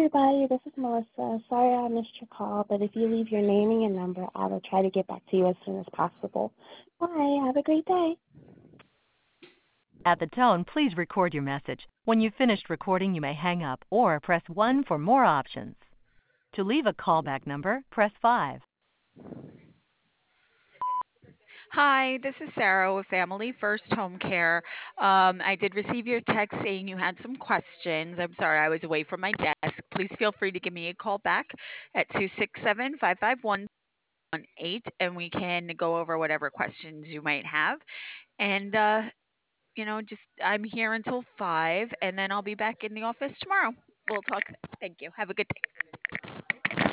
everybody. This is Melissa. Sorry I missed your call, but if you leave your name and your number, I will try to get back to you as soon as possible. Bye. Have a great day. At the tone, please record your message. When you've finished recording, you may hang up or press 1 for more options. To leave a callback number, press 5. Hi, this is Sarah with Family First Home Care. I did receive your text saying you had some questions. I'm sorry, I was away from my desk. Please feel free to give me a call back at 267-551-18, and we can go over whatever questions you might have. And, just I'm here until 5, and then I'll be back in the office tomorrow. We'll talk. Thank you. Have a good day.